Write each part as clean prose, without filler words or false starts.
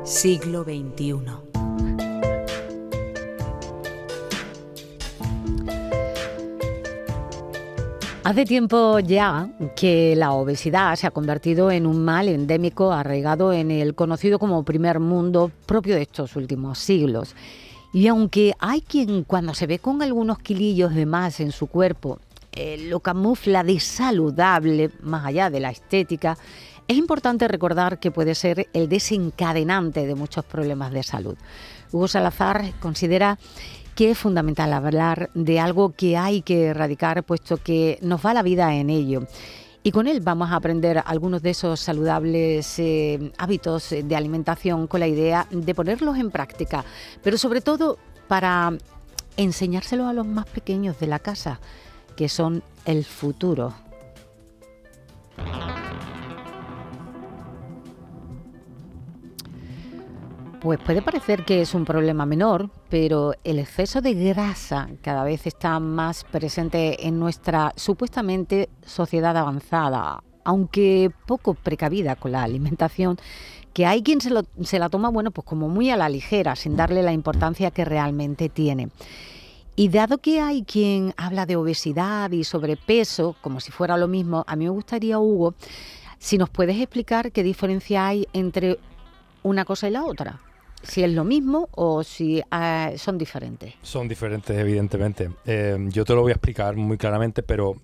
Siglo XXI. Hace tiempo ya que la obesidad se ha convertido en un mal endémico arraigado en el conocido como primer mundo propio de estos últimos siglos. Y aunque hay quien cuando se ve con algunos kilillos de más en su cuerpo lo camufla de saludable, más allá de la estética, es importante recordar que puede ser el desencadenante de muchos problemas de salud. Hugo Salazar considera que es fundamental hablar de algo que hay que erradicar, puesto que nos va la vida en ello. Y con él vamos a aprender algunos de esos saludables hábitos de alimentación con la idea de ponerlos en práctica, pero sobre todo para enseñárselos a los más pequeños de la casa, que son el futuro. Pues puede parecer que es un problema menor, pero el exceso de grasa cada vez está más presente en nuestra supuestamente sociedad avanzada, aunque poco precavida con la alimentación, que hay quien se la toma, bueno, pues como muy a la ligera, sin darle la importancia que realmente tiene. Y dado que hay quien habla de obesidad y sobrepeso, como si fuera lo mismo, a mí me gustaría, Hugo, si nos puedes explicar qué diferencia hay entre una cosa y la otra. Si es lo mismo o si son diferentes. Son diferentes, evidentemente. Yo te lo voy a explicar muy claramente, pero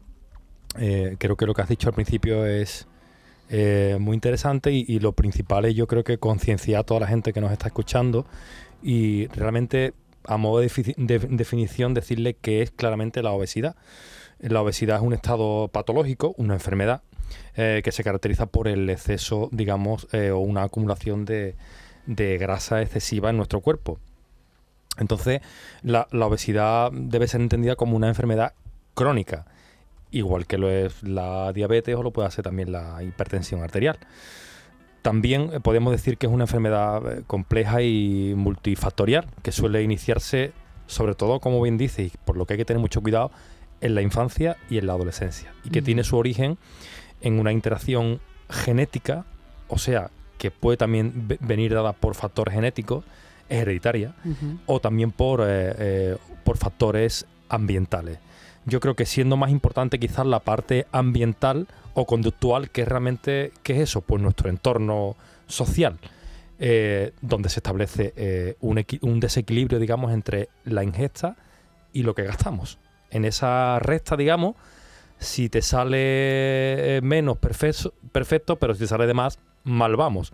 creo que lo que has dicho al principio es muy interesante y lo principal es, yo creo, que concienciar a toda la gente que nos está escuchando y realmente, a modo de definición, decirle qué es claramente la obesidad. La obesidad es un estado patológico, una enfermedad que se caracteriza por el exceso, digamos, o una acumulación de grasa excesiva en nuestro cuerpo. Entonces, la obesidad debe ser entendida como una enfermedad crónica, igual que lo es la diabetes o lo puede ser también la hipertensión arterial. También podemos decir que es una enfermedad compleja y multifactorial, que suele iniciarse, sobre todo, como bien dice, y por lo que hay que tener mucho cuidado, en la infancia y en la adolescencia, y que tiene su origen en una interacción genética, o sea, que puede también venir dada por factores genéticos, hereditarias, o también por factores ambientales. Yo creo que siendo más importante quizás la parte ambiental o conductual, que es realmente, ¿qué es eso? Pues nuestro entorno social, donde se establece un desequilibrio, digamos, entre la ingesta y lo que gastamos. En esa recta, digamos, si te sale menos, perfecto, pero si te sale de más, mal vamos.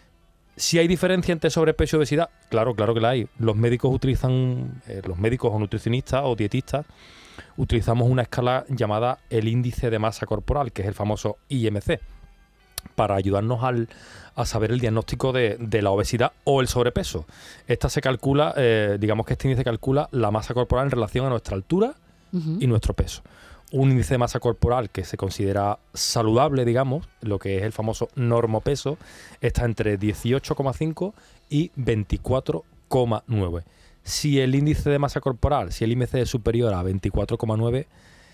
Si hay diferencia entre sobrepeso y obesidad, claro que la hay. Los médicos utilizan, los médicos o nutricionistas o dietistas, utilizamos una escala llamada el índice de masa corporal, que es el famoso IMC, para ayudarnos a saber el diagnóstico de la obesidad o el sobrepeso. Esta se calcula, digamos que este índice calcula la masa corporal en relación a nuestra altura y nuestro peso. Un índice de masa corporal que se considera saludable, digamos, lo que es el famoso normopeso, está entre 18,5 y 24,9. Si el índice de masa corporal, si el IMC es superior a 24,9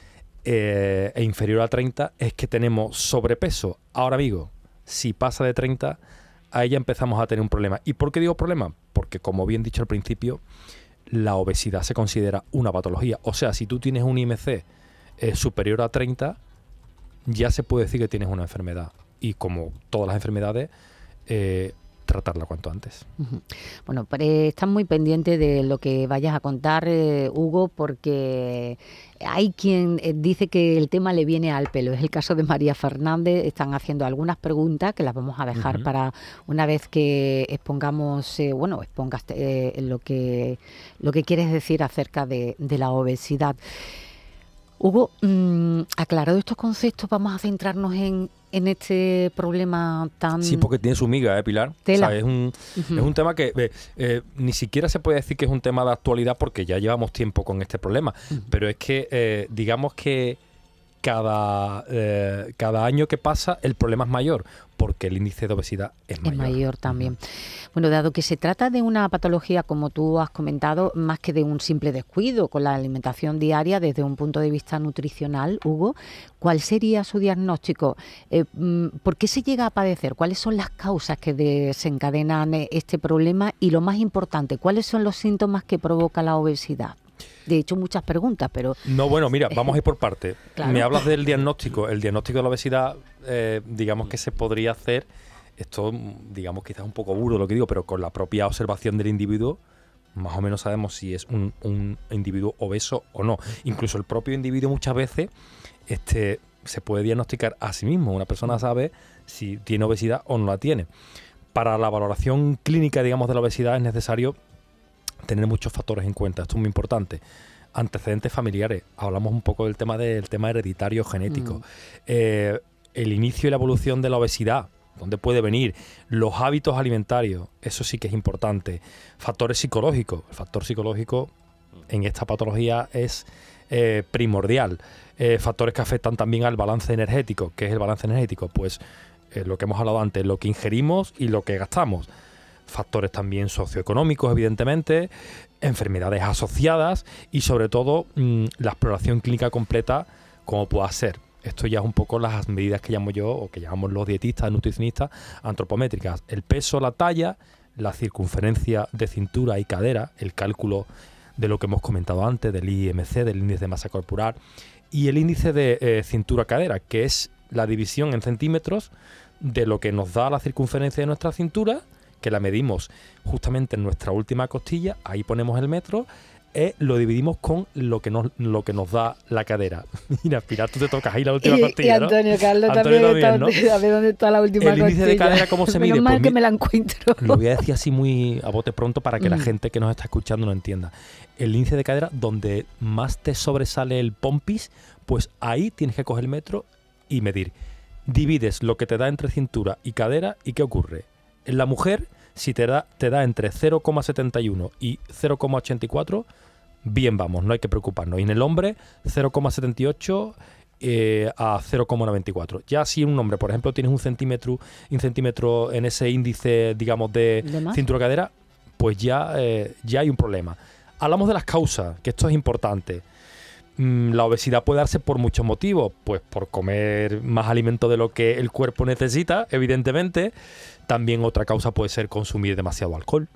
e inferior a 30, es que tenemos sobrepeso. Ahora, amigo, si pasa de 30, ahí ya empezamos a tener un problema. ¿Y por qué digo problema? Porque, como bien dicho al principio, la obesidad se considera una patología. O sea, si tú tienes un IMC superior a 30, ya se puede decir que tienes una enfermedad. Y como todas las enfermedades, tratarla cuanto antes. Bueno, estás muy pendiente de lo que vayas a contar, Hugo, porque hay quien dice que el tema le viene al pelo. Es el caso de María Fernández. Están haciendo algunas preguntas que las vamos a dejar para una vez que expongamos, expongas lo que quieres decir acerca de la obesidad. Hugo, aclarado estos conceptos, vamos a centrarnos en este problema tan... Sí, porque tiene su miga, Pilar. Tela. O sea, es un tema que ni siquiera se puede decir que es un tema de actualidad, porque ya llevamos tiempo con este problema. Pero es que, digamos que cada año que pasa el problema es mayor, porque el índice de obesidad es mayor. Es mayor también. Bueno, dado que se trata de una patología, como tú has comentado, más que de un simple descuido con la alimentación diaria desde un punto de vista nutricional, Hugo, ¿cuál sería su diagnóstico? ¿Por qué se llega a padecer? ¿Cuáles son las causas que desencadenan este problema? Y lo más importante, ¿cuáles son los síntomas que provoca la obesidad? De hecho, muchas preguntas, pero... No, bueno, mira, vamos a ir por partes. Claro. Me hablas del diagnóstico. El diagnóstico de la obesidad, digamos que se podría hacer, esto, digamos, quizás un poco burdo lo que digo, pero con la propia observación del individuo, más o menos sabemos si es un individuo obeso o no. Incluso el propio individuo muchas veces se puede diagnosticar a sí mismo. Una persona sabe si tiene obesidad o no la tiene. Para la valoración clínica, digamos, de la obesidad es necesario tener muchos factores en cuenta. Esto es muy importante. Antecedentes familiares. Hablamos un poco del tema hereditario genético. El inicio y la evolución de la obesidad. ¿Dónde puede venir? Los hábitos alimentarios. Eso sí que es importante. Factores psicológicos. El factor psicológico en esta patología es primordial. Factores que afectan también al balance energético. ¿Qué es el balance energético? Pues lo que hemos hablado antes, lo que ingerimos y lo que gastamos. Factores también socioeconómicos, evidentemente, enfermedades asociadas y sobre todo la exploración clínica completa como pueda ser. Esto ya es un poco las medidas que llamo yo, o que llamamos los dietistas, nutricionistas, antropométricas. El peso, la talla, la circunferencia de cintura y cadera, el cálculo de lo que hemos comentado antes, del IMC, del índice de masa corporal, y el índice de cintura-cadera, que es la división en centímetros de lo que nos da la circunferencia de nuestra cintura, que la medimos justamente en nuestra última costilla, ahí ponemos el metro, lo dividimos con lo que nos da la cadera. Mira, Pilar, tú te tocas ahí la última costilla, y Antonio, ¿no? Carlos Antonio también, ¿no? a ver dónde está la última costilla. El índice de cadera, ¿cómo se mide? Menos mal pues que me la encuentro. Lo voy a decir así muy a bote pronto para que la gente que nos está escuchando lo entienda. El índice de cadera, donde más te sobresale el pompis, pues ahí tienes que coger el metro y medir. Divides lo que te da entre cintura y cadera, ¿y qué ocurre? En la mujer, si te da entre 0,71 y 0,84, bien vamos, no hay que preocuparnos. Y en el hombre, 0,78 a 0,94. Ya si un hombre, por ejemplo, tienes un centímetro en ese índice, digamos, de cintura-cadera, pues ya hay un problema. Hablamos de las causas, que esto es importante. La obesidad puede darse por muchos motivos, pues por comer más alimento de lo que el cuerpo necesita, evidentemente. También otra causa puede ser consumir demasiado alcohol,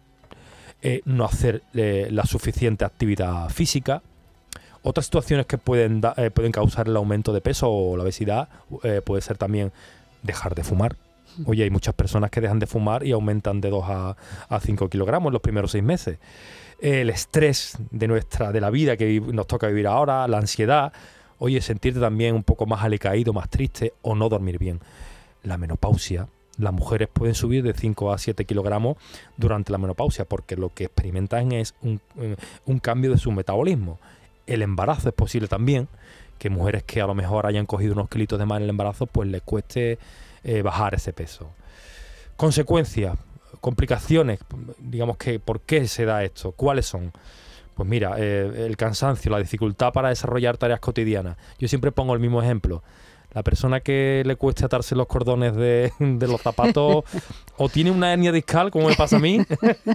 no hacer la suficiente actividad física. Otras situaciones que pueden causar el aumento de peso o la obesidad puede ser también dejar de fumar. Oye, hay muchas personas que dejan de fumar y aumentan de 2 a 5 kilogramos en los primeros 6 meses. El estrés de la vida que nos toca vivir ahora, la ansiedad, oye, sentirte también un poco más alicaído, más triste o no dormir bien. La menopausia. Las mujeres pueden subir de 5 a 7 kilogramos durante la menopausia porque lo que experimentan es un cambio de su metabolismo. El embarazo es posible también, que mujeres que a lo mejor hayan cogido unos kilitos de más en el embarazo, pues les cueste bajar ese peso. Consecuencias, complicaciones, digamos que ¿por qué se da esto? ¿Cuáles son? Pues mira, el cansancio, la dificultad para desarrollar tareas cotidianas. Yo siempre pongo el mismo ejemplo. La persona que le cueste atarse los cordones de los zapatos o tiene una hernia discal, como me pasa a mí,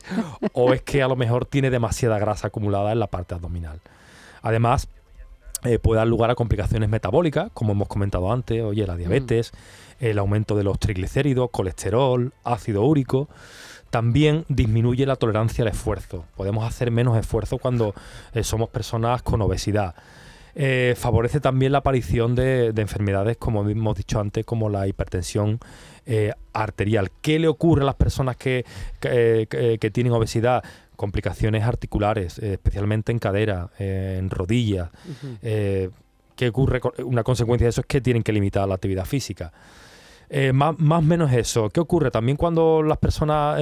o es que a lo mejor tiene demasiada grasa acumulada en la parte abdominal. Además, puede dar lugar a complicaciones metabólicas, como hemos comentado antes, oye, la diabetes, el aumento de los triglicéridos, colesterol, ácido úrico. También disminuye la tolerancia al esfuerzo. Podemos hacer menos esfuerzo cuando somos personas con obesidad. Favorece también la aparición de enfermedades, como hemos dicho antes, como la hipertensión arterial. ¿Qué le ocurre a las personas que tienen obesidad? Complicaciones articulares, especialmente en cadera, en rodillas. ¿Qué ocurre? Una consecuencia de eso es que tienen que limitar la actividad física. Más o menos eso. ¿Qué ocurre? También cuando las personas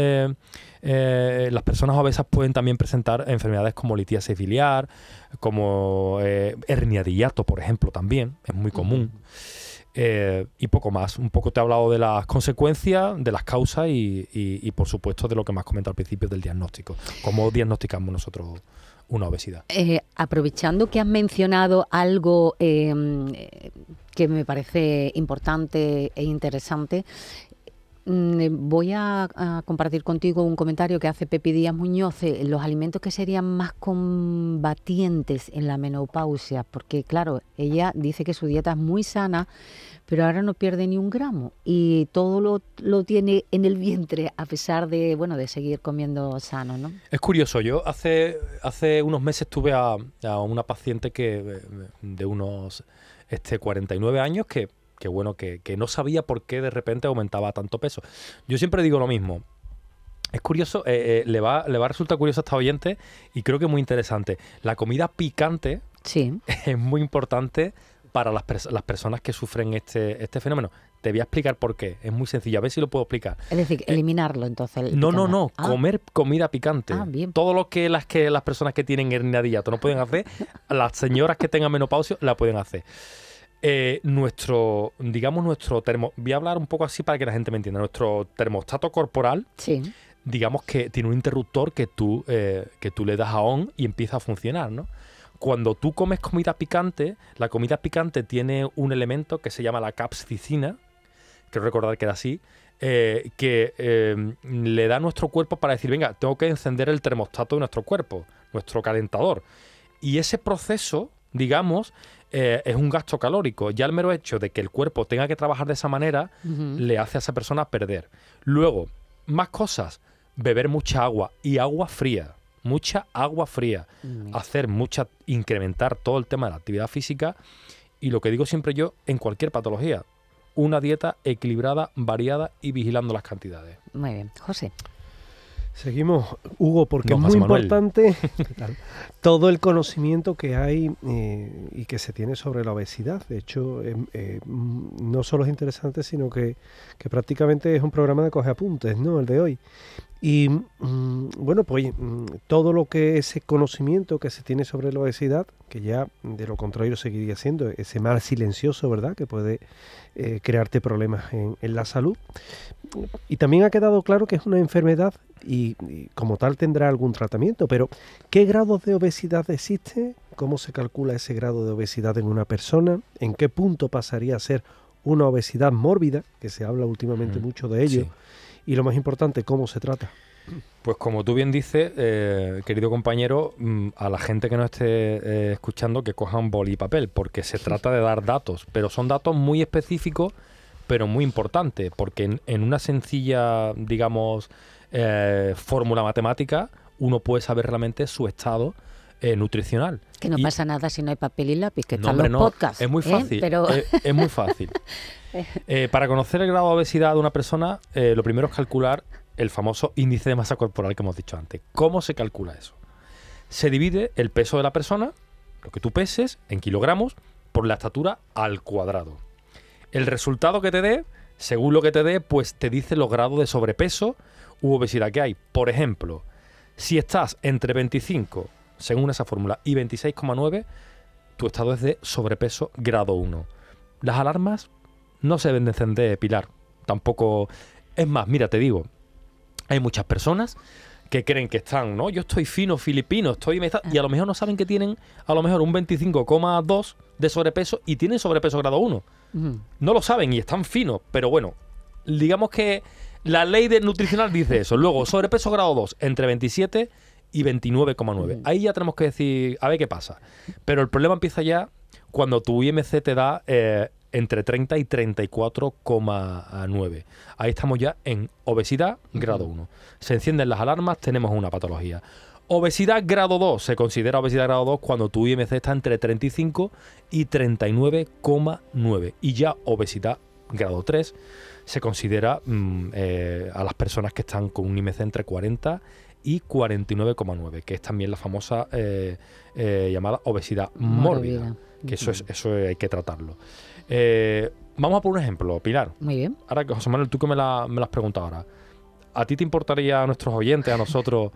obesas pueden también presentar enfermedades como litiasis biliar, como hernia de hiato, por ejemplo, también. Es muy común. Y poco más. Un poco te he hablado de las consecuencias, de las causas y por supuesto de lo que me has comentado al principio del diagnóstico. ¿Cómo diagnosticamos nosotros una obesidad. Aprovechando que has mencionado algo que me parece importante e interesante, voy a compartir contigo un comentario que hace Pepi Díaz Muñoz, los alimentos que serían más combatientes en la menopausia, porque claro, ella dice que su dieta es muy sana, pero ahora no pierde ni un gramo y todo lo tiene en el vientre a pesar de, bueno, de seguir comiendo sano, ¿no? Es curioso, yo hace unos meses tuve a una paciente de unos 49 años que no sabía por qué de repente aumentaba tanto peso. Yo siempre digo lo mismo. Es curioso, le va a resultar curioso a esta oyente y creo que muy interesante. La comida picante sí. es muy importante para las personas que sufren este fenómeno. Te voy a explicar por qué. Es muy sencillo. A ver si lo puedo explicar. Es decir, eliminarlo entonces. No. Comer comida picante. Bien. Todo lo que las personas que tienen hernia de hiato no pueden hacer, las señoras que tengan menopausia la pueden hacer. Voy a hablar un poco así para que la gente me entienda. Nuestro termostato corporal, sí, digamos que tiene un interruptor que tú le das a on y empieza a funcionar, ¿no? Cuando tú comes comida picante, la comida picante tiene un elemento que se llama la capsaicina, quiero recordar que era así, que le da a nuestro cuerpo para decir, venga, tengo que encender el termostato de nuestro cuerpo, nuestro calentador. Y ese proceso, digamos, es un gasto calórico. Ya el mero hecho de que el cuerpo tenga que trabajar de esa manera le hace a esa persona perder. Luego, más cosas, beber mucha agua y agua fría. Mucha agua fría, incrementar todo el tema de la actividad física y lo que digo siempre yo en cualquier patología, una dieta equilibrada, variada y vigilando las cantidades. Muy bien. José. Seguimos, Hugo, porque es muy importante todo el conocimiento que hay y que se tiene sobre la obesidad. De hecho, no solo es interesante, sino que prácticamente es un programa de coge apuntes, ¿no? El de hoy. Y bueno, pues todo lo que ese conocimiento que se tiene sobre la obesidad, que ya de lo contrario seguiría siendo ese mal silencioso, ¿verdad? Que puede crearte problemas en la salud. Y también ha quedado claro que es una enfermedad y como tal tendrá algún tratamiento, pero ¿qué grados de obesidad existe? ¿Cómo se calcula ese grado de obesidad en una persona? ¿En qué punto pasaría a ser una obesidad mórbida? Que se habla últimamente mucho de ello. Sí. Y lo más importante, ¿cómo se trata? Pues como tú bien dices, querido compañero, a la gente que no esté escuchando que coja un boli y papel, porque se trata de dar datos, pero son datos muy específicos, pero muy importantes, porque en una sencilla, digamos, fórmula matemática, uno puede saber realmente su estado nutricional. Que no pasa nada si no hay papel y lápiz, que están los podcasts. Es muy fácil, pero... es muy fácil. Para conocer el grado de obesidad de una persona, lo primero es calcular el famoso índice de masa corporal que hemos dicho antes. ¿Cómo se calcula eso? Se divide el peso de la persona, lo que tú peses, en kilogramos, por la estatura al cuadrado. El resultado que te dé, según lo que te dé, pues te dice los grados de sobrepeso u obesidad que hay. Por ejemplo, si estás entre 25, según esa fórmula, y 26,9, tu estado es de sobrepeso grado 1. Las alarmas no se deben de encender, Pilar. Tampoco... Es más, mira, te digo, hay muchas personas que creen que están, ¿no? Yo estoy fino, filipino, y a lo mejor no saben que tienen a lo mejor un 25,2 de sobrepeso y tienen sobrepeso grado 1. No lo saben y están finos, pero bueno, digamos que la ley nutricional dice eso. Luego, sobrepeso grado 2, entre 27 y 29,9. Ahí ya tenemos que decir, a ver qué pasa. Pero el problema empieza ya cuando tu IMC te da entre 30 y 34,9. Ahí estamos ya en obesidad grado 1. Se encienden las alarmas, tenemos una patología. Obesidad grado 2. Se considera obesidad grado 2 cuando tu IMC está entre 35 y 39,9. Y ya obesidad grado 3 se considera a las personas que están con un IMC entre 40 y 49,9, que es también la famosa llamada obesidad mórbida. Que eso hay que tratarlo. Vamos a por un ejemplo, Pilar. Muy bien. Ahora, José Manuel, tú que me lo has preguntado ahora, ¿a ti te importaría a nuestros oyentes, a nosotros,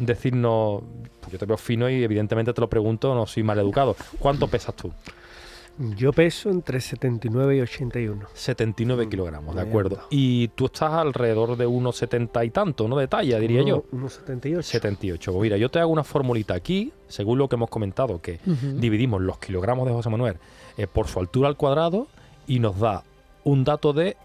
decirnos, pues yo te veo fino y evidentemente te lo pregunto, no soy mal educado, ¿cuánto pesas tú? Yo peso entre 79 y 81. 79 kilogramos, de acuerdo. Y tú estás alrededor de unos 70 y tanto, ¿no? De talla, diría yo. Unos 78. 78. Pues mira, yo te hago una formulita aquí, según lo que hemos comentado, que dividimos los kilogramos de José Manuel por su altura al cuadrado y nos da un dato de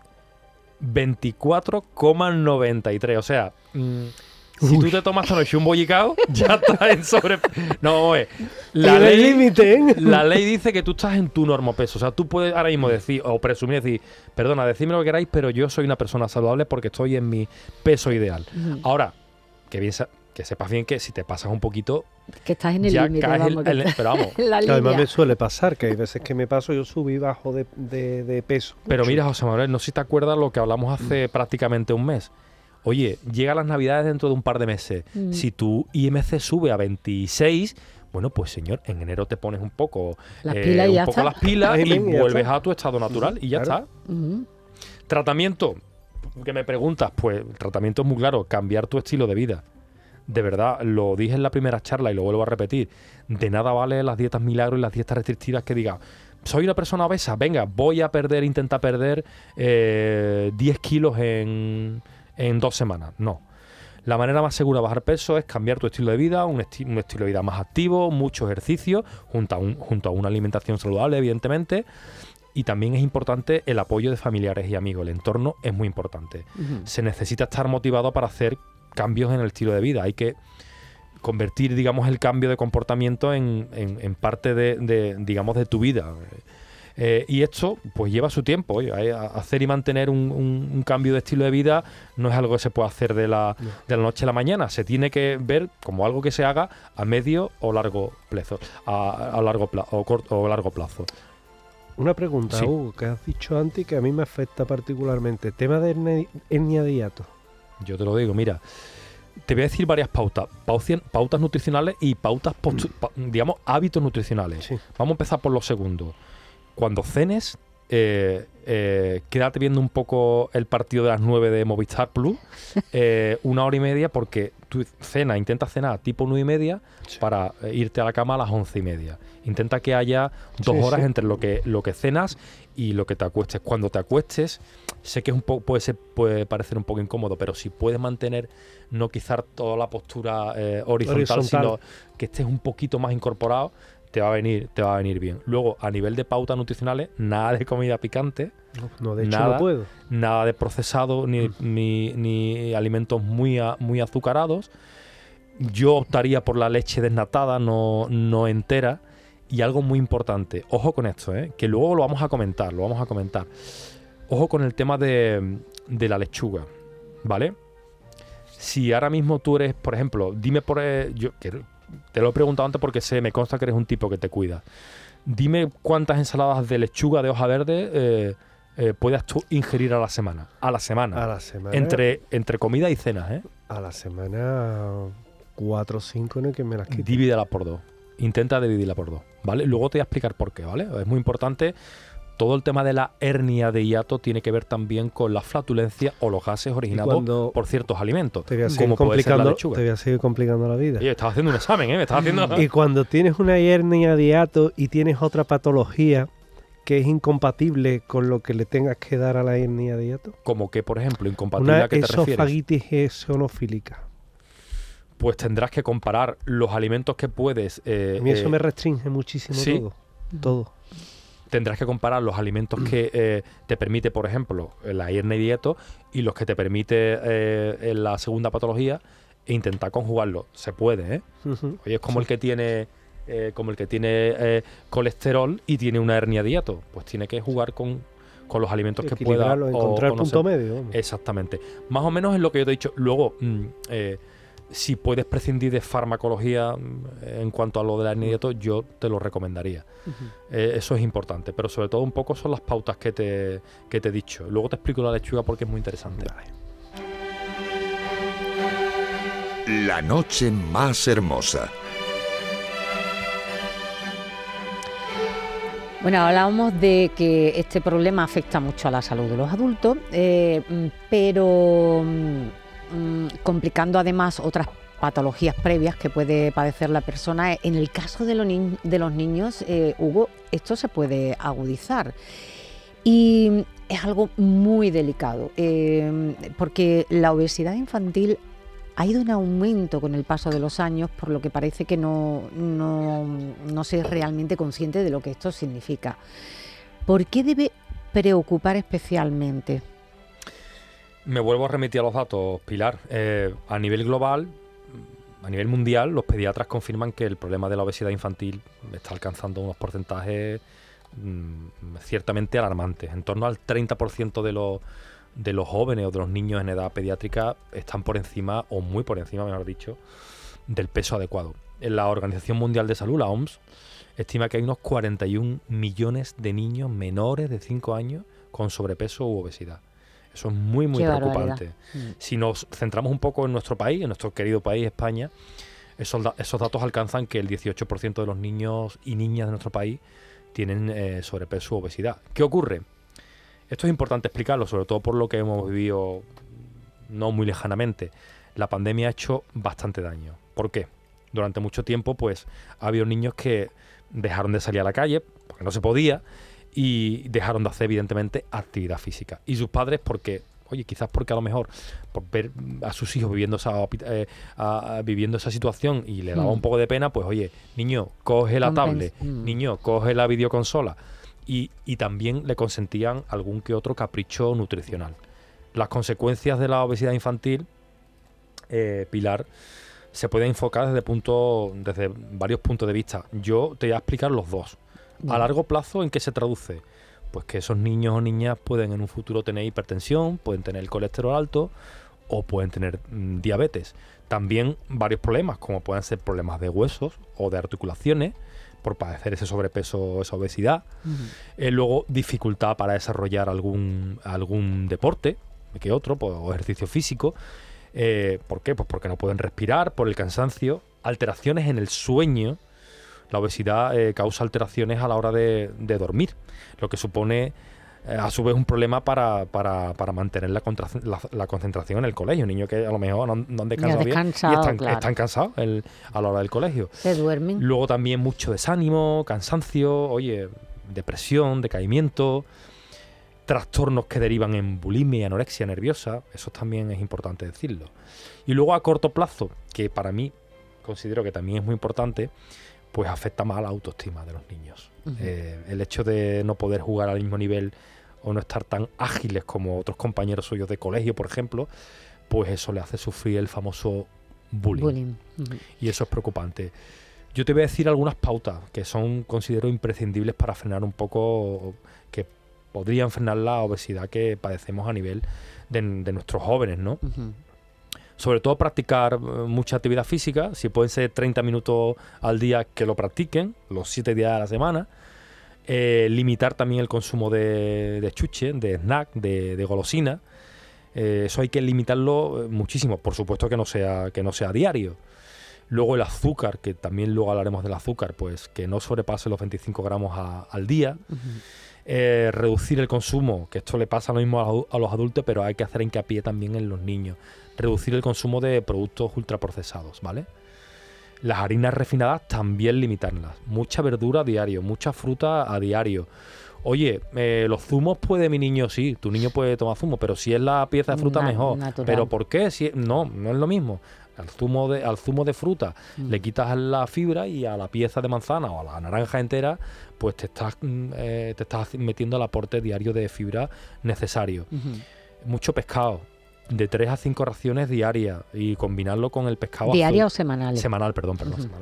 24,93. O sea, si tú te tomas esta noche un bollicao, ya estás en sobre... No, la ley dice que tú estás en tu normopeso. O sea, tú puedes ahora mismo decir, o presumir, decir, perdona, decidme lo que queráis, pero yo soy una persona saludable porque estoy en mi peso ideal. Ahora, que sepas bien que si te pasas un poquito... Que estás en el límite, pero vamos. Además me suele pasar, que hay veces que me paso, yo subo y bajo de peso. Pero mira, José Manuel, no sé si te acuerdas lo que hablamos hace prácticamente un mes. Oye, llegan las Navidades dentro de un par de meses. Si tu IMC sube a 26, bueno, pues señor, en enero te pones un poco las pilas y vuelves a tu estado natural y ya está. Tratamiento, que me preguntas, pues el tratamiento es muy claro, cambiar tu estilo de vida. De verdad, lo dije en la primera charla y lo vuelvo a repetir, de nada vale las dietas milagro y las dietas restrictivas que digan, soy una persona obesa, venga, voy a intentar perder 10 kilos en 2 semanas. No. La manera más segura de bajar peso es cambiar tu estilo de vida, un estilo de vida más activo, mucho ejercicio, junto a una alimentación saludable, evidentemente. Y también es importante el apoyo de familiares y amigos. El entorno es muy importante. Se necesita estar motivado para hacer cambios en el estilo de vida. Hay que convertir, digamos, el cambio de comportamiento en parte de tu vida. Y esto pues lleva su tiempo. Hacer y mantener un cambio de estilo de vida no es algo que se pueda hacer de la noche a la mañana. Se tiene que ver como algo que se haga a medio o largo plazo, a largo plazo. Una pregunta, sí. Hugo, que has dicho antes que a mí me afecta particularmente. Tema de hernia de hiato. Yo te lo digo, mira. Te voy a decir varias pautas nutricionales y pautas, digamos, hábitos nutricionales. Sí. Vamos a empezar por lo segundo. Cuando cenes, quédate viendo un poco el partido de las 9 de Movistar Plus, 1 hora y media, porque tú intentas cenar tipo 9:30 para irte a la cama a las 11:30. Intenta que haya 2 horas entre lo que cenas y lo que te acuestes. Cuando te acuestes, sé que puede parecer un poco incómodo, pero si puedes mantener, no quizás toda la postura horizontal, sino que estés un poquito más incorporado, te va a venir bien. Luego, a nivel de pautas nutricionales, nada de comida picante. No, de hecho no puedo. Nada de procesado ni alimentos muy azucarados. Yo optaría por la leche desnatada, no entera. Y algo muy importante, ojo con esto, que luego lo vamos a comentar. Ojo con el tema de la lechuga, ¿vale? Si ahora mismo tú eres, por ejemplo, dime te lo he preguntado antes porque me consta que eres un tipo que te cuida. Dime cuántas ensaladas de lechuga de hoja verde puedas tú ingerir a la semana. A la semana. Entre comida y cenas, ¿eh? A la semana 4 o 5 no es que me las quite. Divídela por 2. Intenta dividirla por 2, ¿vale? Luego te voy a explicar por qué, ¿vale? Es muy importante. Todo el tema de la hernia de hiato tiene que ver también con la flatulencia o los gases originados por ciertos alimentos, como puede ser la lechuga. Te voy a seguir complicando la vida. Oye, estaba haciendo un examen, me estaba haciendo... Y cuando tienes una hernia de hiato y tienes otra patología que es incompatible con lo que le tengas que dar a la hernia de hiato. ¿Como que, por ejemplo, incompatible a qué te refieres? Una esofagitis eosinofílica. Pues tendrás que comparar los alimentos que puedes... a mí eso me restringe muchísimo. ¿Sí? Todo. Tendrás que comparar los alimentos que te permite, por ejemplo, la hernia de hiato y los que te permite la segunda patología e intentar conjugarlos. Se puede, ¿eh? Oye, es como el que tiene... colesterol y tiene una hernia de hiato. Pues tiene que jugar con los alimentos que pueda... Encontrar el punto medio. Exactamente. Más o menos es lo que yo te he dicho. Luego... si puedes prescindir de farmacología en cuanto a lo de la hernia de hiato, yo te lo recomendaría. Eso es importante, pero sobre todo un poco son las pautas que te he dicho. Luego te explico la lechuga porque es muy interesante. Vale. La noche más hermosa. Bueno, hablábamos de que este problema afecta mucho a la salud de los adultos, pero... complicando además otras patologías previas que puede padecer la persona. En el caso de los niños, Hugo, esto se puede agudizar. Y es algo muy delicado, porque la obesidad infantil ha ido en aumento con el paso de los años, por lo que parece que no se es realmente consciente de lo que esto significa. ¿Por qué debe preocupar especialmente? Me vuelvo a remitir a los datos, Pilar. A nivel global, a nivel mundial, los pediatras confirman que el problema de la obesidad infantil está alcanzando unos porcentajes ciertamente alarmantes. En torno al 30% de los jóvenes o de los niños en edad pediátrica están por encima, o muy por encima, mejor dicho, del peso adecuado. En la Organización Mundial de Salud, la OMS, estima que hay unos 41 millones de niños menores de 5 años con sobrepeso u obesidad. Eso es muy, muy preocupante. Si nos centramos un poco en nuestro país, en nuestro querido país, España, esos datos alcanzan que el 18% de los niños y niñas de nuestro país tienen sobrepeso u obesidad. ¿Qué ocurre? Esto es importante explicarlo, sobre todo por lo que hemos vivido no muy lejanamente. La pandemia ha hecho bastante daño. ¿Por qué? Durante mucho tiempo, pues, ha habido niños que dejaron de salir a la calle, porque no se podía, y dejaron de hacer, evidentemente, actividad física. Y sus padres, porque, oye, quizás porque a lo mejor, por ver a sus hijos viviendo esa situación y le daba un poco de pena, pues, oye, niño, coge la tablet, niño, coge la videoconsola. Y también le consentían algún que otro capricho nutricional. Las consecuencias de la obesidad infantil, Pilar, se pueden enfocar desde varios puntos de vista. Yo te voy a explicar los dos. A largo plazo, ¿en qué se traduce? Pues que esos niños o niñas pueden en un futuro tener hipertensión, pueden tener el colesterol alto o pueden tener diabetes. También varios problemas, como pueden ser problemas de huesos o de articulaciones, por padecer ese sobrepeso o esa obesidad. Luego, dificultad para desarrollar algún deporte, que otro, pues, o ejercicio físico. ¿Por qué? Pues porque no pueden respirar, por el cansancio, alteraciones en el sueño. La obesidad causa alteraciones a la hora de dormir, lo que supone a su vez un problema para mantener la concentración en el colegio. Niños que a lo mejor no han descansado bien y están cansados a la hora del colegio. Se duermen. Luego también mucho desánimo, cansancio, depresión, decaimiento, trastornos que derivan en bulimia y anorexia nerviosa. Eso también es importante decirlo. Y luego a corto plazo, que para mí considero que también es muy importante, pues afecta más a la autoestima de los niños. El hecho de no poder jugar al mismo nivel o no estar tan ágiles como otros compañeros suyos de colegio, por ejemplo, pues eso le hace sufrir el famoso bullying. Y eso es preocupante. Yo te voy a decir algunas pautas que considero imprescindibles para frenar un poco, que podrían frenar la obesidad que padecemos a nivel de nuestros jóvenes, ¿no? Sobre todo practicar mucha actividad física, si pueden ser 30 minutos al día, que lo practiquen, los 7 días a la semana. Limitar también el consumo de chuche, de snack, de golosina. Eso hay que limitarlo muchísimo, por supuesto que no sea diario. Luego el azúcar, que también luego hablaremos del azúcar, pues que no sobrepase los 25 gramos al día. Reducir el consumo, que esto le pasa lo mismo a los adultos, pero hay que hacer hincapié también en los niños. Reducir el consumo de productos ultraprocesados, ¿vale? Las harinas refinadas también limitarlas. Mucha verdura a diario, mucha fruta a diario. Oye, los zumos puede mi niño, sí, tu niño puede tomar zumo, pero si es la pieza de fruta mejor. Natural. ¿Pero por qué? No es lo mismo. Al zumo de fruta le quitas la fibra y a la pieza de manzana o a la naranja entera, pues te estás metiendo el aporte diario de fibra necesario. Mucho pescado, de 3 a 5 raciones diarias, y combinarlo con el pescado ¿Diaria azul. o semanal? Semanal, perdón.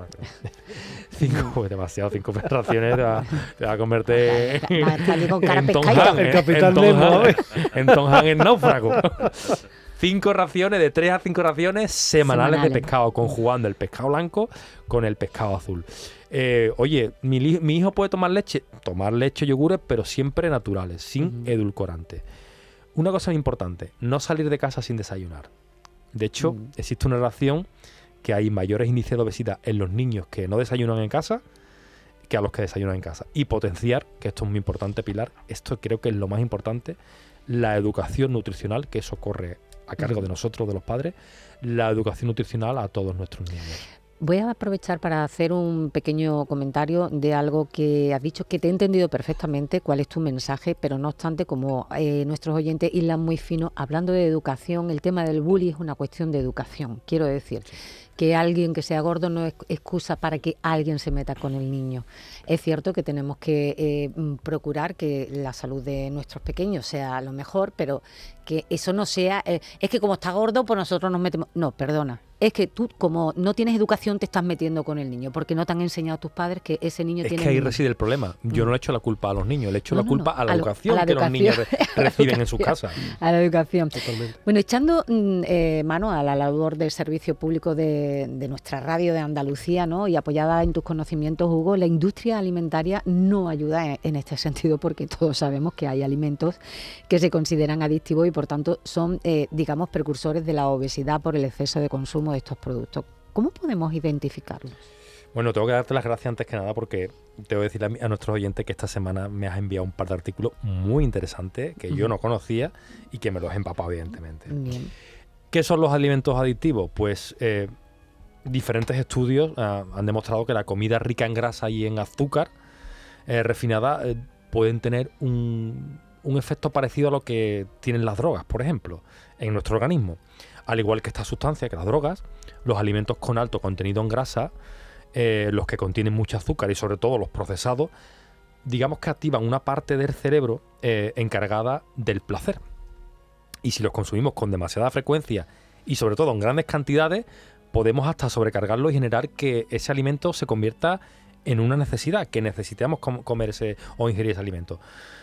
5 raciones te va a convertir el capitán Nemo, en Tom Hanks en Náufrago. 5 raciones, de 3 a 5 raciones semanales de pescado, conjugando el pescado blanco con el pescado azul. Oye, mi hijo puede tomar leche, yogures, pero siempre naturales, sin edulcorantes. Una cosa importante, no salir de casa sin desayunar. De hecho, existe una relación que hay mayores índices de obesidad en los niños que no desayunan en casa que a los que desayunan en casa. Y potenciar, que esto es muy importante, Pilar, esto creo que es lo más importante, la educación nutricional, que eso corre a cargo de nosotros, de los padres, la educación nutricional a todos nuestros niños. Voy a aprovechar para hacer un pequeño comentario de algo que has dicho, que te he entendido perfectamente cuál es tu mensaje, pero no obstante, como nuestros oyentes hilan muy fino, hablando de educación, el tema del bullying es una cuestión de educación. Quiero decir que alguien que sea gordo no es excusa para que alguien se meta con el niño. Es cierto que tenemos que procurar que la salud de nuestros pequeños sea lo mejor, pero que eso no sea... es que como está gordo, pues nosotros nos metemos... No, perdona. Es que tú, como no tienes educación, te estás metiendo con el niño, porque no te han enseñado tus padres que ese niño tiene... Es que ahí reside el problema. Yo no le echo la culpa a los niños, le echo la culpa a la educación que los niños reciben en sus casas. A la educación. Totalmente. Bueno, echando mano a la labor del servicio público de nuestra radio de Andalucía, ¿no? Y apoyada en tus conocimientos, Hugo, la industria alimentaria no ayuda en este sentido, porque todos sabemos que hay alimentos que se consideran adictivos y por tanto son, digamos, precursores de la obesidad por el exceso de consumo de estos productos. ¿Cómo podemos identificarlos? Bueno, tengo que darte las gracias antes que nada porque tengo que decir a nuestros oyentes que esta semana me has enviado un par de artículos muy interesantes que yo no conocía y que me los he empapado, evidentemente. Bien. ¿Qué son los alimentos adictivos? Pues diferentes estudios han demostrado que la comida rica en grasa y en azúcar refinada pueden tener un efecto parecido a lo que tienen las drogas, por ejemplo, en nuestro organismo. Al igual que esta sustancia, que las drogas, los alimentos con alto contenido en grasa, los que contienen mucho azúcar y sobre todo los procesados, digamos que activan una parte del cerebro encargada del placer. Y si los consumimos con demasiada frecuencia y sobre todo en grandes cantidades, podemos hasta sobrecargarlo y generar que ese alimento se convierta en una necesidad, que necesitamos comerse o ingerir ese alimento.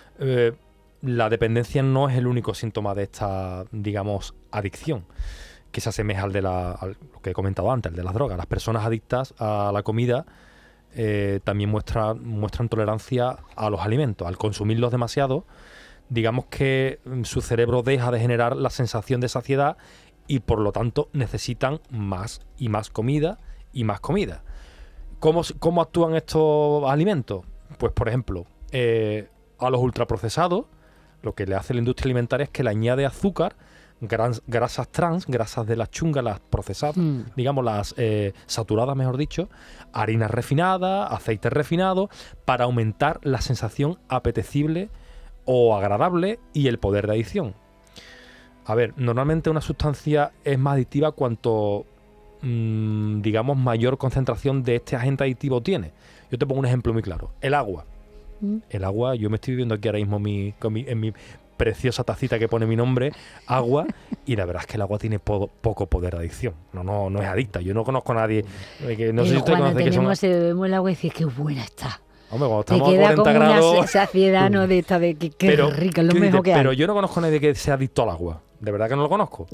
La dependencia no es el único síntoma de esta, digamos, adicción, que se asemeja al lo que he comentado antes, el de las drogas. Las personas adictas a la comida también muestran tolerancia a los alimentos. Al consumirlos demasiado, digamos que su cerebro deja de generar la sensación de saciedad y por lo tanto necesitan más y más comida y más comida. ¿Cómo actúan estos alimentos? Pues, por ejemplo, a los ultraprocesados, lo que le hace la industria alimentaria es que le añade azúcar, grasas trans, grasas de las chungas, las procesadas, digamos las saturadas, mejor dicho, harinas refinadas, aceites refinados, para aumentar la sensación apetecible o agradable y el poder de adicción. A ver, normalmente una sustancia es más adictiva cuanto, digamos, mayor concentración de este agente adictivo tiene. Yo te pongo un ejemplo muy claro. El agua. El agua, yo me estoy viviendo aquí ahora mismo en mi preciosa tacita que pone mi nombre, agua, y la verdad es que el agua tiene poco poder de adicción. No es adicta. Yo no conozco a nadie que no sé si usted conoce que son... bebemos el agua y dices, qué buena está. Hombre, cuando estamos te queda a 40 como grados... una saciedad, ¿no? De esta de que qué rica, es lo mejor que hay. Pero yo no conozco a nadie que sea adicto al agua. De verdad que no lo conozco.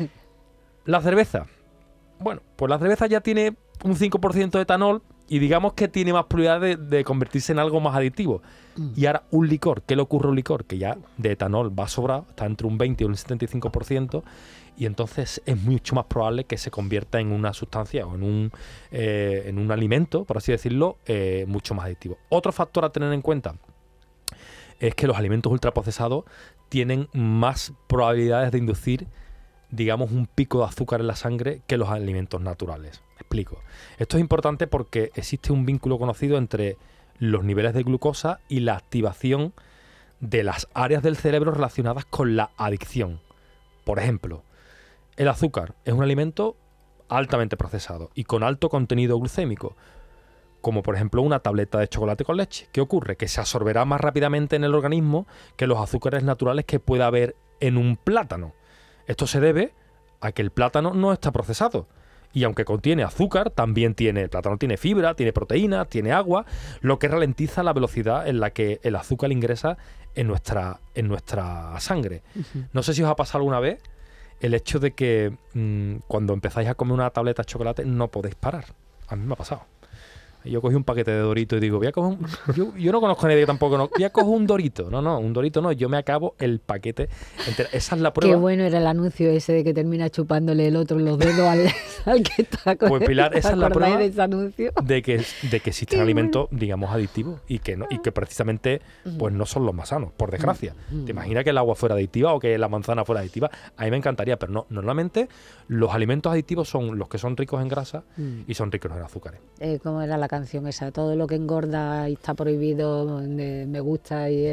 La cerveza. Bueno, pues la cerveza ya tiene un 5% de etanol y digamos que tiene más probabilidad de convertirse en algo más adictivo. Y ahora un licor. ¿Qué le ocurre a un licor? Que ya de etanol va sobrado, está entre un 20 y un 75%, y entonces es mucho más probable que se convierta en una sustancia o en un alimento, por así decirlo, mucho más adictivo. Otro factor a tener en cuenta es que los alimentos ultraprocesados tienen más probabilidades de inducir, digamos, un pico de azúcar en la sangre que los alimentos naturales. Me explico. Esto es importante porque existe un vínculo conocido entre los niveles de glucosa y la activación de las áreas del cerebro relacionadas con la adicción. Por ejemplo, el azúcar es un alimento altamente procesado y con alto contenido glucémico, como por ejemplo una tableta de chocolate con leche. ¿Qué ocurre? Que se absorberá más rápidamente en el organismo que los azúcares naturales que pueda haber en un plátano. Esto se debe a que el plátano no está procesado. Y aunque contiene azúcar, el plátano tiene fibra, tiene proteína, tiene agua, lo que ralentiza la velocidad en la que el azúcar ingresa en nuestra sangre. No sé si os ha pasado alguna vez el hecho de que cuando empezáis a comer una tableta de chocolate no podéis parar. A mí me ha pasado. Yo cogí un paquete de Doritos y digo, voy a coger yo no conozco a nadie que tampoco voy a coger un Dorito. No, un Dorito no, yo me acabo el paquete entero. Esa es la prueba. Qué bueno era el anuncio ese de que termina chupándole el otro los dedos al que está con Pues Pilar, esa es la prueba de ese anuncio. de que existen alimentos, digamos, adictivos y que precisamente pues no son los más sanos, por desgracia. ¿Te imaginas que el agua fuera adictiva o que la manzana fuera adictiva? A mí me encantaría, pero no. Normalmente los alimentos adictivos son los que son ricos en grasa y son ricos en azúcares. ¿Cómo era la canción esa? Todo lo que engorda y está prohibido me gusta y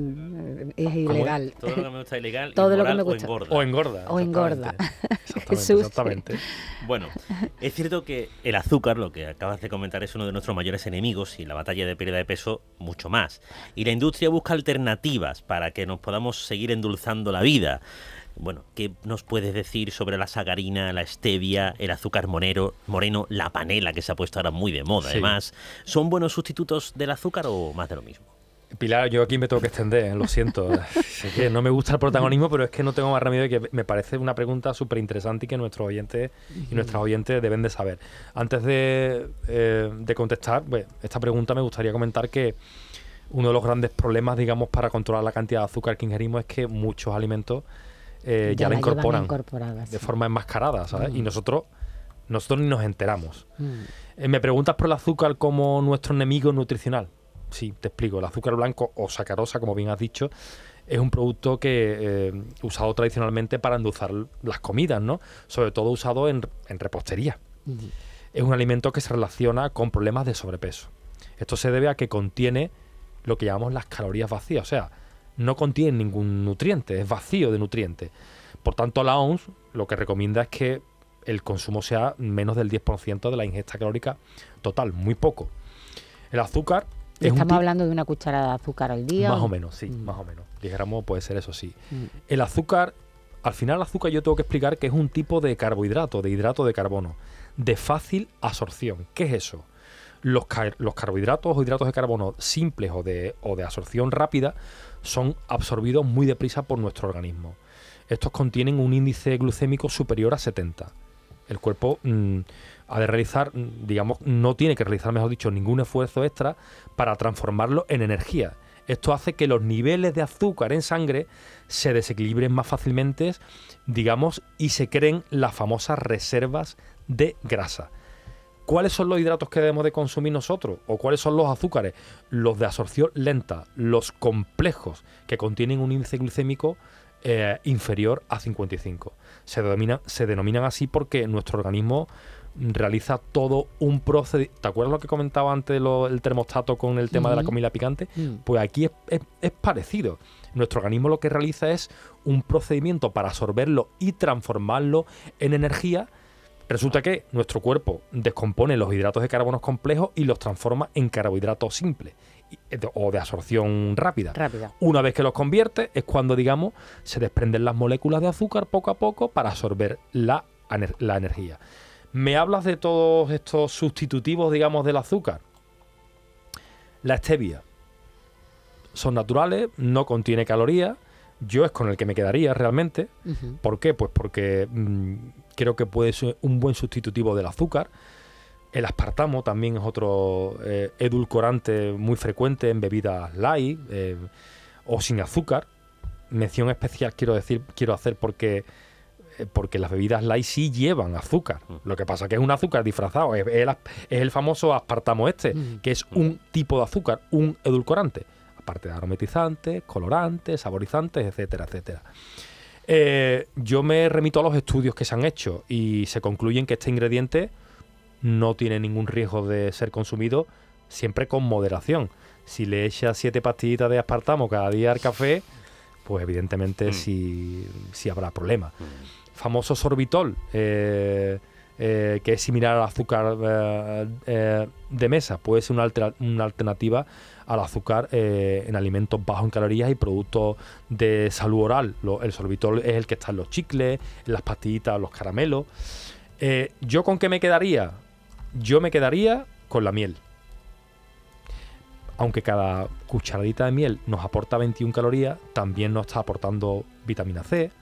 es ilegal. Todo lo que me gusta es ilegal, todo lo que me gusta. O engorda. O engorda. Exactamente. Bueno, es cierto que el azúcar, lo que acabas de comentar, es uno de nuestros mayores enemigos y la batalla de pérdida de peso mucho más. Y la industria busca alternativas para que nos podamos seguir endulzando la vida. Bueno, ¿qué nos puedes decir sobre la sacarina, la stevia, el azúcar moreno, la panela, que se ha puesto ahora muy de moda? Sí. Además, ¿son buenos sustitutos del azúcar o más de lo mismo? Pilar, yo aquí me tengo que extender, lo siento. Es que no me gusta el protagonismo, pero es que no tengo más remedio que me parece una pregunta súper interesante y que nuestros oyentes y nuestras oyentes deben de saber. Antes de contestar esta pregunta, me gustaría comentar que uno de los grandes problemas, digamos, para controlar la cantidad de azúcar que ingerimos es que muchos alimentos ya la incorporan de forma enmascarada, ¿sabes? Y nosotros ni nos enteramos. Me preguntas por el azúcar como nuestro enemigo nutricional. Sí, te explico. El azúcar blanco o sacarosa, como bien has dicho, es un producto que usado tradicionalmente para endulzar las comidas, ¿no? Sobre todo usado en repostería. Es un alimento que se relaciona con problemas de sobrepeso. Esto se debe a que contiene lo que llamamos las calorías vacías, o sea, no contiene ningún nutriente, es vacío de nutrientes. Por tanto, la OMS lo que recomienda es que el consumo sea menos del 10% de la ingesta calórica total, muy poco. El azúcar... Estamos hablando de una cucharada de azúcar al día. Más o menos, sí, más o menos. Dijéramos, puede ser eso, sí. El azúcar, al final el azúcar yo tengo que explicar que es un tipo de carbohidrato, de hidrato de carbono, de fácil absorción. ¿Qué es eso? Los carbohidratos o hidratos de carbono simples o de absorción rápida son absorbidos muy deprisa por nuestro organismo. Estos contienen un índice glucémico superior a 70. El cuerpo ha de realizar, digamos, no tiene que realizar, mejor dicho, ningún esfuerzo extra para transformarlo en energía. Esto hace que los niveles de azúcar en sangre se desequilibren más fácilmente, digamos, y se creen las famosas reservas de grasa. ¿Cuáles son los hidratos que debemos de consumir nosotros? ¿O cuáles son los azúcares? Los de absorción lenta, los complejos, que contienen un índice glucémico inferior a 55. Se denominan así porque nuestro organismo realiza todo un procedimiento. ¿Te acuerdas lo que comentaba antes el termostato con el tema de la comida picante? Pues aquí es parecido. Nuestro organismo lo que realiza es un procedimiento para absorberlo y transformarlo en energía. Resulta que nuestro cuerpo descompone los hidratos de carbono complejos y los transforma en carbohidratos simples o de absorción rápida. Una vez que los convierte es cuando, digamos, se desprenden las moléculas de azúcar poco a poco para absorber la energía. ¿Me hablas de todos estos sustitutivos, digamos, del azúcar? La stevia. Son naturales, no contiene calorías. Yo es con el que me quedaría realmente. ¿Por qué? Pues porque creo que puede ser un buen sustitutivo del azúcar. El aspartamo también es otro edulcorante muy frecuente en bebidas light o sin azúcar. Mención especial quiero hacer porque las bebidas light sí llevan azúcar. Lo que pasa es que es un azúcar disfrazado. Es el famoso aspartamo que es un tipo de azúcar, un edulcorante. Aparte de aromatizantes, colorantes, saborizantes, etcétera, etcétera. Yo me remito a los estudios que se han hecho y se concluyen que este ingrediente no tiene ningún riesgo de ser consumido, siempre con moderación. Si le echas 7 pastillitas de aspartamo cada día al café, pues evidentemente sí habrá problemas. Famoso sorbitol, que es similar al azúcar de mesa, puede ser una alternativa al azúcar en alimentos bajos en calorías y productos de salud oral. El sorbitol es el que está en los chicles, en las pastillitas, los caramelos. ¿Yo con qué me quedaría? Yo me quedaría con la miel. Aunque cada cucharadita de miel nos aporta 21 calorías, también nos está aportando vitamina C,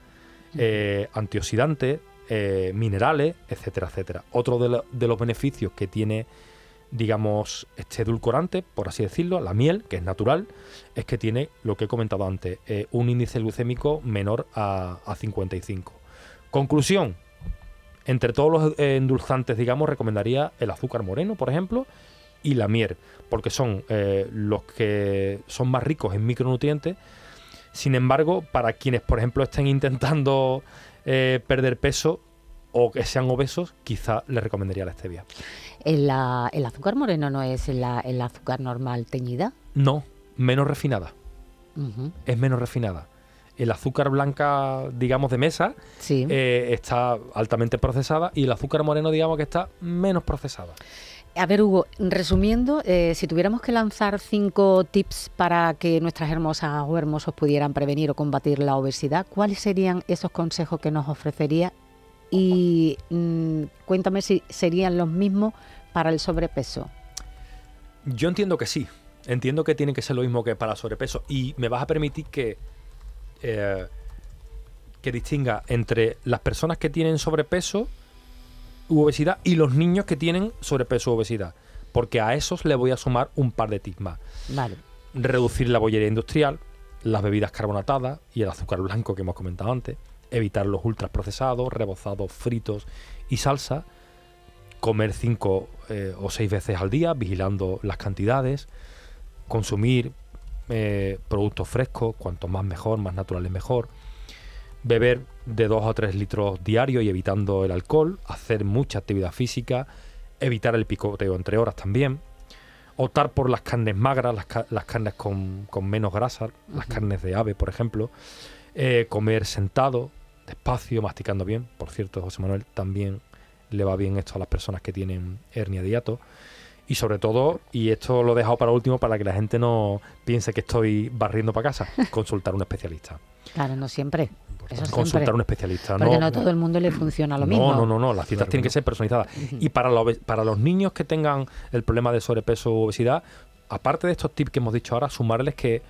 antioxidantes, minerales, etcétera, etcétera. Otro de los beneficios que tiene digamos, este edulcorante, por así decirlo, la miel, que es natural, es que tiene, lo que he comentado antes, un índice glucémico menor a 55. Conclusión, entre todos los endulzantes, digamos, recomendaría el azúcar moreno, por ejemplo, y la miel, porque son los que son más ricos en micronutrientes. Sin embargo, para quienes, por ejemplo, estén intentando perder peso o que sean obesos, quizá les recomendaría la stevia. ¿El azúcar moreno no es el azúcar normal teñida? No, menos refinada. Uh-huh. Es menos refinada. El azúcar blanca, digamos, de mesa, sí, está altamente procesada, y el azúcar moreno, digamos, que está menos procesada. A ver, Hugo, resumiendo, si tuviéramos que lanzar 5 tips para que nuestras hermosas o hermosos pudieran prevenir o combatir la obesidad, ¿cuáles serían esos consejos que nos ofrecería? Y cuéntame si serían los mismos para el sobrepeso. Yo entiendo que sí. Entiendo que tiene que ser lo mismo que para el sobrepeso. Y me vas a permitir que distinga entre las personas que tienen sobrepeso u obesidad y los niños que tienen sobrepeso u obesidad. Porque a esos le voy a sumar un par de tips más. Vale. Reducir la bollería industrial, las bebidas carbonatadas y el azúcar blanco que hemos comentado antes. Evitar los ultraprocesados, rebozados, fritos y salsa. Comer 5 o 6 veces al día, vigilando las cantidades. Consumir productos frescos, cuanto más mejor, más naturales mejor. Beber de 2 a 3 litros diarios y evitando el alcohol. Hacer mucha actividad física. Evitar el picoteo entre horas también. Optar por las carnes magras, las carnes con menos grasa, las carnes de ave, por ejemplo. Comer sentado, despacio, masticando bien. Por cierto, José Manuel, también le va bien esto a las personas que tienen hernia de hiato. Y sobre todo, y esto lo he dejado para último para que la gente no piense que estoy barriendo para casa, consultar a un especialista. Claro, no siempre. Eso consultar siempre. a un especialista. Porque no a todo el mundo le funciona lo mismo. No, las dietas tienen que ser personalizadas. Y para los niños que tengan el problema de sobrepeso u obesidad, aparte de estos tips que hemos dicho ahora, sumarles que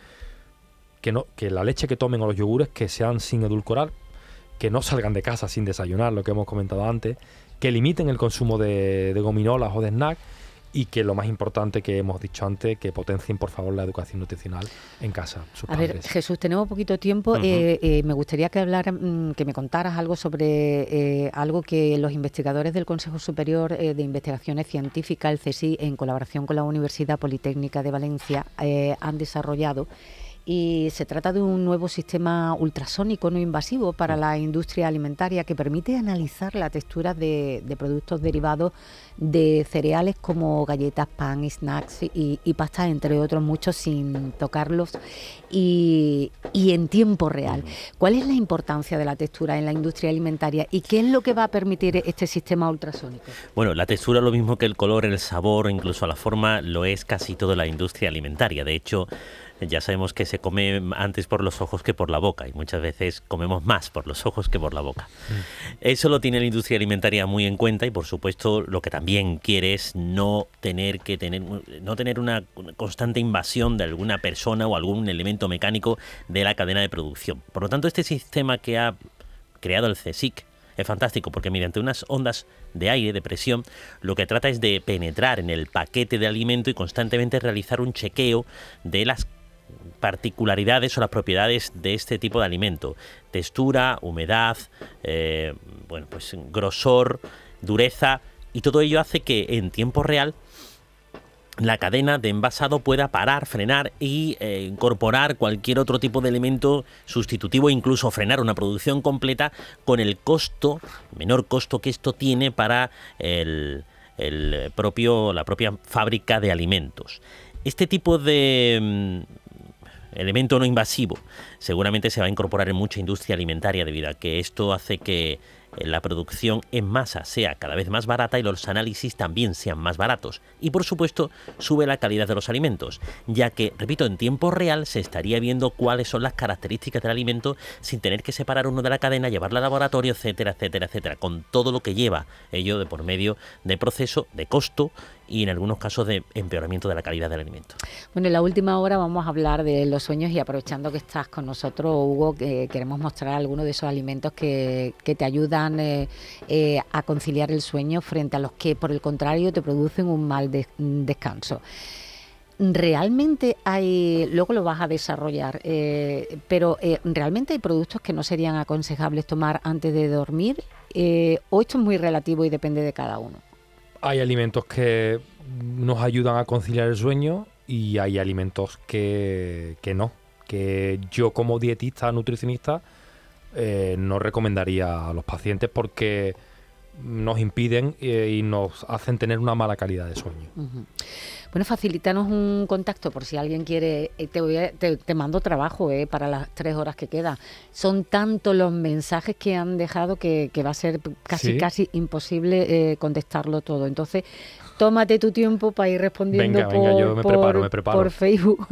la leche que tomen o los yogures que sean sin edulcorar, que no salgan de casa sin desayunar, lo que hemos comentado antes, que limiten el consumo de gominolas o de snacks, y que lo más importante que hemos dicho antes, que potencien por favor la educación nutricional en casa, sus padres. A ver, Jesús, tenemos poquito tiempo. Me gustaría que me contaras algo sobre algo que los investigadores del Consejo Superior de Investigaciones Científicas, el CSIC, en colaboración con la Universidad Politécnica de Valencia, han desarrollado. Y se trata de un nuevo sistema ultrasónico no invasivo para la industria alimentaria que permite analizar la textura de productos derivados de cereales como galletas, pan, snacks y pastas, entre otros muchos, sin tocarlos y en tiempo real. ¿Cuál es la importancia de la textura en la industria alimentaria y qué es lo que va a permitir este sistema ultrasónico? Bueno, la textura, lo mismo que el color, el sabor, incluso la forma, lo es casi toda la industria alimentaria. De hecho, ya sabemos que se come antes por los ojos que por la boca, y muchas veces comemos más por los ojos que por la boca. Eso lo tiene la industria alimentaria muy en cuenta, y por supuesto lo que también quiere es no tener una constante invasión de alguna persona o algún elemento mecánico de la cadena de producción. Por lo tanto, este sistema que ha creado el CSIC es fantástico, porque mediante unas ondas de aire, de presión, lo que trata es de penetrar en el paquete de alimento y constantemente realizar un chequeo de las particularidades o las propiedades de este tipo de alimento: textura, humedad, grosor, dureza, y todo ello hace que en tiempo real la cadena de envasado pueda parar, frenar y incorporar cualquier otro tipo de elemento sustitutivo, incluso frenar una producción completa con el menor costo que esto tiene para la propia fábrica de alimentos. Este tipo de elemento no invasivo seguramente se va a incorporar en mucha industria alimentaria, debido a que esto hace que la producción en masa sea cada vez más barata y los análisis también sean más baratos. Y por supuesto sube la calidad de los alimentos, ya que, repito, en tiempo real se estaría viendo cuáles son las características del alimento sin tener que separar uno de la cadena, llevarlo al laboratorio, etcétera, etcétera, etcétera, con todo lo que lleva ello de por medio de proceso, de costo y en algunos casos de empeoramiento de la calidad del alimento. Bueno, en la última hora vamos a hablar de los sueños y aprovechando que estás con nosotros, Hugo, queremos mostrar algunos de esos alimentos que te ayudan a conciliar el sueño frente a los que, por el contrario, te producen un mal descanso. Realmente hay, luego lo vas a desarrollar, pero realmente hay productos que no serían aconsejables tomar antes de dormir, o esto es muy relativo y depende de cada uno. Hay alimentos que nos ayudan a conciliar el sueño y hay alimentos que no, que yo como dietista, nutricionista, no recomendaría a los pacientes porque nos impiden y nos hacen tener una mala calidad de sueño. Uh-huh. Bueno, facilítanos un contacto por si alguien quiere. Te mando trabajo para las 3 horas que quedan. Son tantos los mensajes que han dejado que va a ser casi imposible contestarlo todo. Entonces, tómate tu tiempo para ir respondiendo yo me preparo. por Facebook.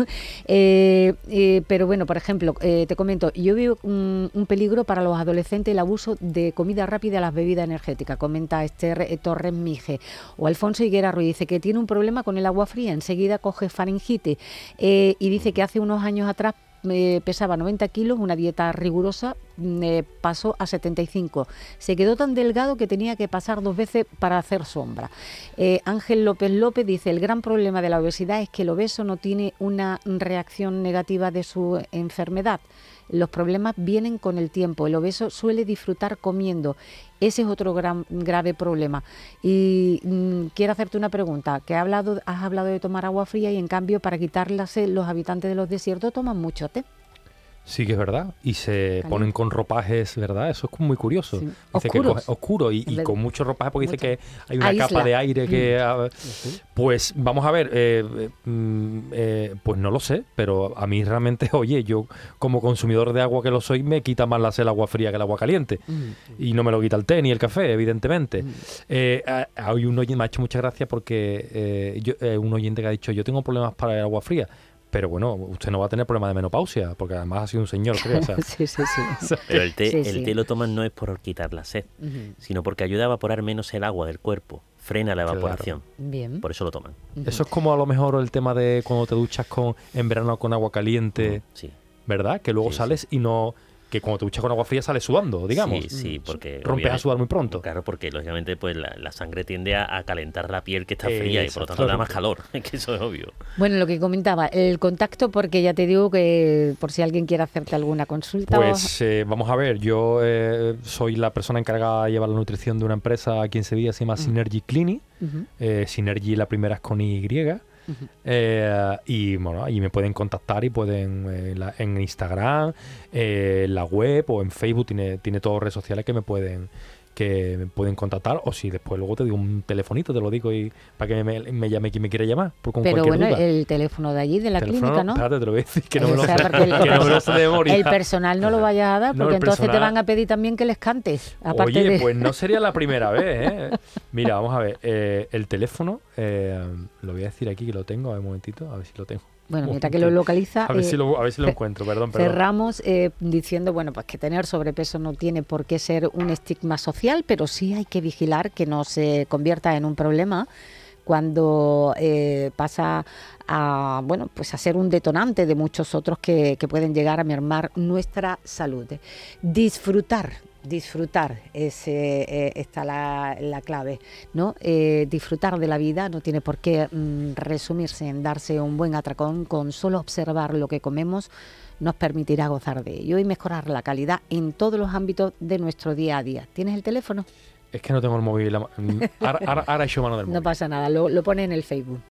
Pero bueno, por ejemplo, te comento, yo veo un peligro para los adolescentes el abuso de comida rápida a las bebidas energéticas. Comenta Esther Torres Mije. O Alfonso Higuera Ruiz dice que tiene un problema con el agua fría, enseguida coge faringitis. Y dice que hace unos años atrás pesaba 90 kilos, una dieta rigurosa, pasó a 75. Se quedó tan delgado que tenía que pasar 2 veces para hacer sombra. Ángel López dice, el gran problema de la obesidad es que el obeso no tiene una reacción negativa de su enfermedad. Los problemas vienen con el tiempo. El obeso suele disfrutar comiendo. Ese es otro grave problema. Y quiero hacerte una pregunta. Que has hablado de tomar agua fría y en cambio para quitar la sed los habitantes de los desiertos toman mucho té. Sí que es verdad, y se ponen con ropajes, ¿verdad? Eso es muy curioso. Sí. Dice Oscuros. que oscuro y con mucho ropaje porque dice que hay una Aísla. capa de aire que... Pues vamos a ver, pues no lo sé, pero a mí realmente, oye, yo como consumidor de agua que lo soy, me quita más la sed el agua fría que el agua caliente. Y no me lo quita el té ni el café, evidentemente. Hay un oyente, me ha hecho mucha gracia porque un oyente que ha dicho, yo tengo problemas para el agua fría. Pero bueno, usted no va a tener problema de menopausia, porque además ha sido un señor, creo. O sea. Sí. Pero el té lo toman no es por quitar la sed, sino porque ayuda a evaporar menos el agua del cuerpo, frena la evaporación. Claro. Bien. Por eso lo toman. Eso es como a lo mejor el tema de cuando te duchas en verano con agua caliente, Sí. ¿verdad? Que luego sales y no... Que cuando te duchas con agua fría sales sudando, digamos. Sí, porque... Rompes a sudar muy pronto. Claro, porque lógicamente pues la sangre tiende a calentar la piel que está fría y por lo tanto da más calor. Es que eso es obvio. Bueno, lo que comentaba, el contacto, porque ya te digo que por si alguien quiere hacerte alguna consulta... Pues vamos a ver, yo soy la persona encargada de llevar la nutrición de una empresa aquí en Sevilla, se llama Synergy Clinic. Synergy, la primera es con Y. Y bueno, ahí me pueden contactar y pueden en Instagram, la web o en Facebook, tiene todas redes sociales que me pueden contactar, o si después luego te digo un telefonito, te lo digo y para que me llame quien me quiera llamar. Pero bueno, duda. El teléfono de allí, de la clínica, ¿no? Espérate, te lo voy a decir, que no me lo sé de memoria. El personal no lo vayas a dar, porque entonces te van a pedir también que les cantes. Oye, pues no sería la primera vez, ¿eh? Mira, vamos a ver, el teléfono, lo voy a decir aquí que lo tengo, a ver un momentito, a ver si lo tengo. Bueno, mientras que lo localiza... A ver si lo encuentro, perdón. Cerramos diciendo, bueno, pues que tener sobrepeso no tiene por qué ser un estigma social, pero sí hay que vigilar que no se convierta en un problema cuando pasa a, bueno, pues a ser un detonante de muchos otros que pueden llegar a mermar nuestra salud. Disfrutar está la clave, ¿no? Disfrutar de la vida no tiene por qué resumirse en darse un buen atracón. Con solo observar lo que comemos nos permitirá gozar de ello y mejorar la calidad en todos los ámbitos de nuestro día a día. ¿Tienes el teléfono? Es que no tengo el móvil. Ahora he hecho mano del móvil. No pasa nada, lo pone en el Facebook.